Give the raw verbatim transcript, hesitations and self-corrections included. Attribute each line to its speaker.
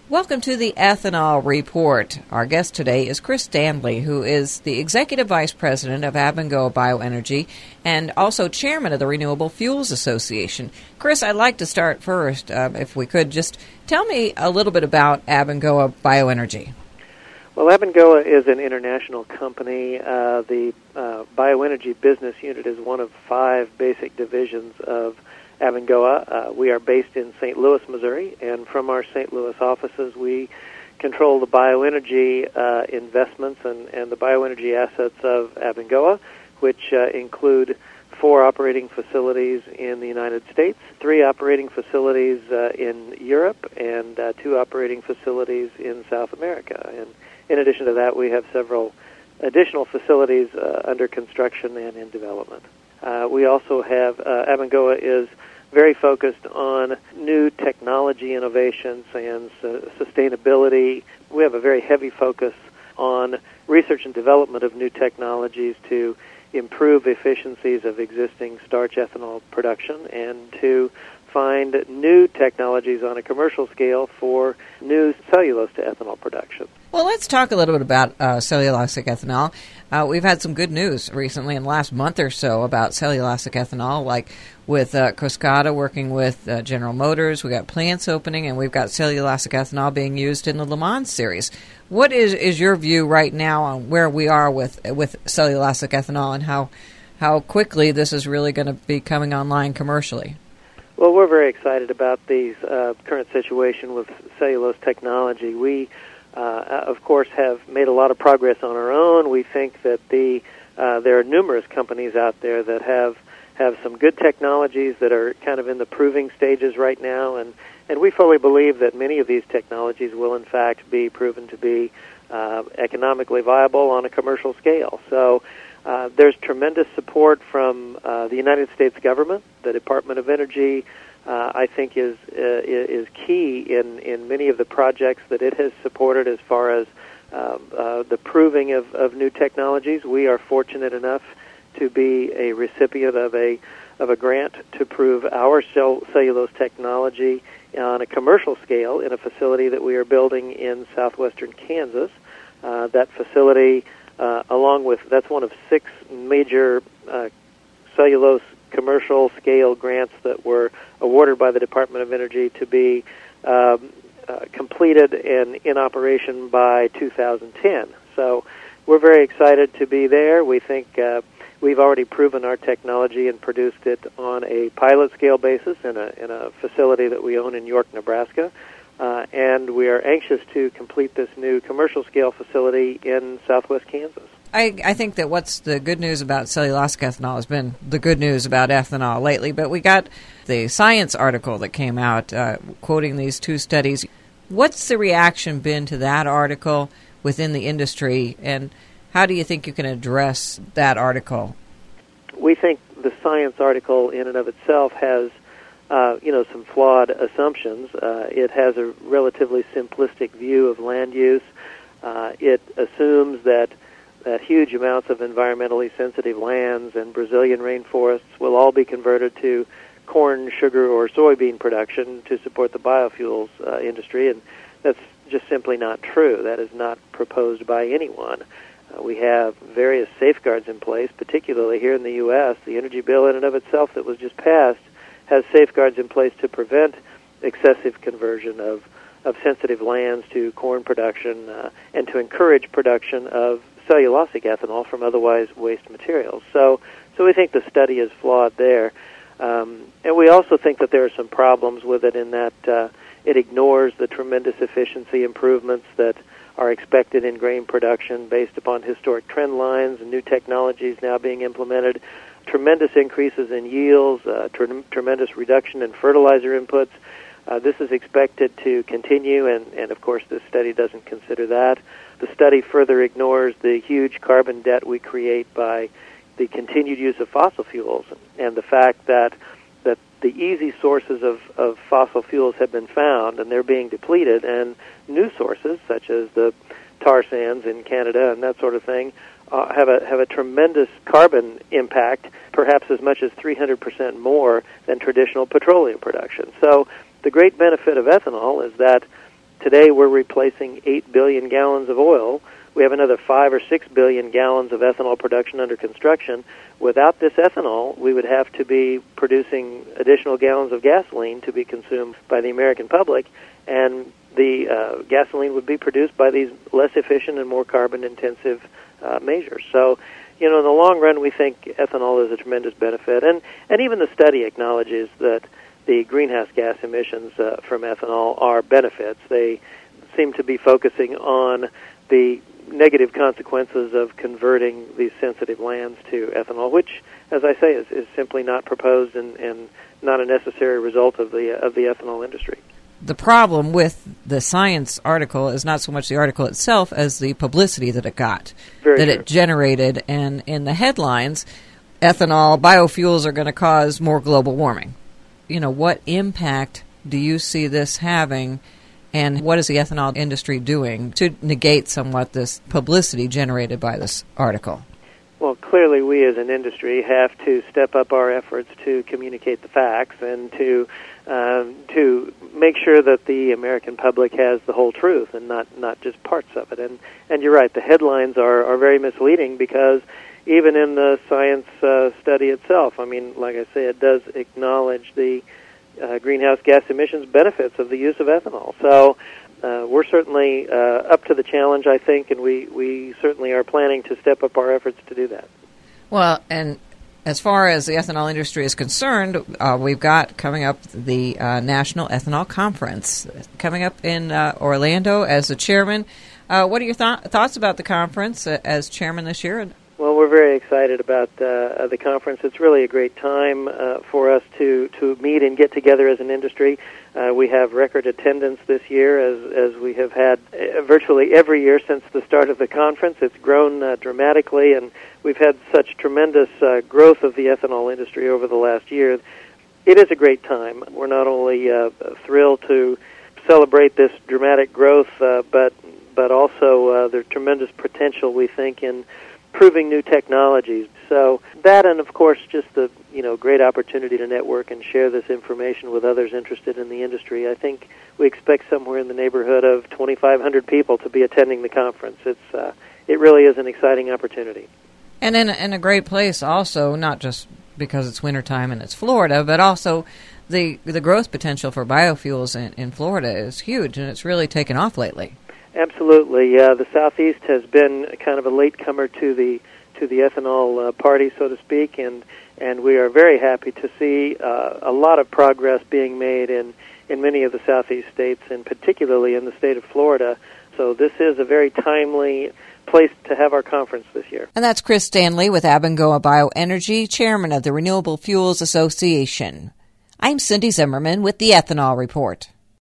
Speaker 1: Welcome to the Ethanol Report. Our guest today is Chris Standley, who is the Executive Vice President of Abengoa Bioenergy and also Chairman of the Renewable Fuels Association. Chris, I'd like to start first, uh, if we could, just tell me a little bit about Abengoa Bioenergy.
Speaker 2: Well, Abengoa is an international company. Uh, the uh, bioenergy business unit is one of five basic divisions of Abengoa. Uh, we are based in Saint Louis, Missouri, and from our Saint Louis offices, we control the bioenergy uh, investments and, and the bioenergy assets of Abengoa, which uh, include four operating facilities in the United States, three operating facilities uh, in Europe, and uh, two operating facilities in South America. And in addition to that, we have several additional facilities uh, under construction and in development. Uh, we also have, uh, Abengoa is very focused on new technology innovations and uh, sustainability. We have a very heavy focus on research and development of new technologies to improve efficiencies of existing starch ethanol production and to find new technologies on a commercial scale for new cellulose to ethanol production.
Speaker 1: Well, let's talk a little bit about uh, cellulosic ethanol. Uh, we've had some good news recently in the last month or so about cellulosic ethanol, like with uh, Coscata working with uh, General Motors. We got plants opening, and we've got cellulosic ethanol being used in the Le Mans series. What is, is your view right now on where we are with with cellulosic ethanol and how how quickly this is really going to be coming online commercially?
Speaker 2: Well, we're very excited about the uh, current situation with cellulose technology. We Uh, of course, have made a lot of progress on our own. We think that the uh, there are numerous companies out there that have have some good technologies that are kind of in the proving stages right now, and, and we fully believe that many of these technologies will, in fact, be proven to be uh, economically viable on a commercial scale. So uh, there's tremendous support from uh, the United States government, the Department of Energy, Uh, I think is uh, is key in, in many of the projects that it has supported as far as um, uh, the proving of, of new technologies. We are fortunate enough to be a recipient of a of a grant to prove our cell, cellulose technology on a commercial scale in a facility that we are building in southwestern Kansas. Uh, that facility, uh, along with that's one of six major uh, cellulose commercial scale grants that were awarded by the Department of Energy to be um, uh, completed and in operation by two thousand ten. So we're very excited to be there. We think uh, we've already proven our technology and produced it on a pilot scale basis in a, in a facility that we own in York, Nebraska. Uh, and we are anxious to complete this new commercial scale facility in southwest Kansas.
Speaker 1: I, I think that what's the good news about cellulosic ethanol has been the good news about ethanol lately, but we got the Science article that came out uh, quoting these two studies. What's the reaction been to that article within the industry, and how do you think you can address that article?
Speaker 2: We think the Science article in and of itself has uh, you know, some flawed assumptions. Uh, it has a relatively simplistic view of land use. Uh, it assumes that that huge amounts of environmentally sensitive lands and Brazilian rainforests will all be converted to corn, sugar, or soybean production to support the biofuels uh, industry, and that's just simply not true. That is not proposed by anyone. Uh, we have various safeguards in place, particularly here in the U S The energy bill in and of itself that was just passed has safeguards in place to prevent excessive conversion of, of sensitive lands to corn production uh, and to encourage production of cellulosic ethanol from otherwise waste materials. So so we think the study is flawed there. Um, and we also think that there are some problems with it in that uh, it ignores the tremendous efficiency improvements that are expected in grain production based upon historic trend lines and new technologies now being implemented, tremendous increases in yields, uh, tre- tremendous reduction in fertilizer inputs. Uh, this is expected to continue, and, and of course this study doesn't consider that. The study further ignores the huge carbon debt we create by the continued use of fossil fuels and the fact that that the easy sources of, of fossil fuels have been found and they're being depleted, and new sources such as the tar sands in Canada and that sort of thing uh, have a have a tremendous carbon impact, perhaps as much as three hundred percent more than traditional petroleum production. So the great benefit of ethanol is that today we're replacing eight billion gallons of oil. We have another five or six billion gallons of ethanol production under construction. Without this ethanol, we would have to be producing additional gallons of gasoline to be consumed by the American public, and the uh, gasoline would be produced by these less efficient and more carbon-intensive uh, measures. So, you know, in the long run, we think ethanol is a tremendous benefit, and, and even the study acknowledges that the greenhouse gas emissions uh, from ethanol are benefits. They seem to be focusing on the negative consequences of converting these sensitive lands to ethanol, which, as I say, is, is simply not proposed and, and not a necessary result of the of the ethanol industry.
Speaker 1: The problem with the Science article is not so much the article itself as the publicity that it got,
Speaker 2: Very
Speaker 1: that
Speaker 2: true.
Speaker 1: it generated. And in the headlines, ethanol, biofuels are going to cause more global warming. You know, what impact do you see this having, and what is the ethanol industry doing to negate somewhat this publicity generated by this article?
Speaker 2: Well, clearly we as an industry have to step up our efforts to communicate the facts and to um, to make sure that the American public has the whole truth and not, not just parts of it. And and you're right, the headlines are, are very misleading because even in the Science uh, study itself, I mean, like I say, it does acknowledge the uh, greenhouse gas emissions benefits of the use of ethanol. So uh, we're certainly uh, up to the challenge, I think, and we, we certainly are planning to step up our efforts to do that.
Speaker 1: Well, and as far as the ethanol industry is concerned, uh, we've got coming up the uh, National Ethanol Conference coming up in uh, Orlando as the chairman. Uh, what are your th- thoughts about the conference uh, as chairman this year?
Speaker 2: Well, we're very excited about uh, the conference. It's really a great time uh, for us to, to meet and get together as an industry. Uh, we have record attendance this year, as as we have had uh, virtually every year since the start of the conference. It's grown uh, dramatically, and we've had such tremendous uh, growth of the ethanol industry over the last year. It is a great time. We're not only uh, thrilled to celebrate this dramatic growth, uh, but but also uh, there's tremendous potential, we think, in proving new technologies. So that, and of course just the you know great opportunity to network and share this information with others interested in the industry. I think we expect somewhere in the neighborhood of twenty-five hundred people to be attending the conference. It's uh, it really is an exciting opportunity.
Speaker 1: And in, in a great place also, not just because it's wintertime and it's Florida, but also the the growth potential for biofuels in, in Florida is huge, and it's really taken off lately.
Speaker 2: Absolutely. Uh, the Southeast has been kind of a latecomer to the to the ethanol uh, party, so to speak, and and we are very happy to see uh, a lot of progress being made in, in many of the Southeast states, and particularly in the state of Florida. So this is a very timely place to have our conference this year.
Speaker 1: And that's Chris Stanley with Abengoa Bioenergy, chairman of the Renewable Fuels Association. I'm Cindy Zimmerman with the Ethanol Report.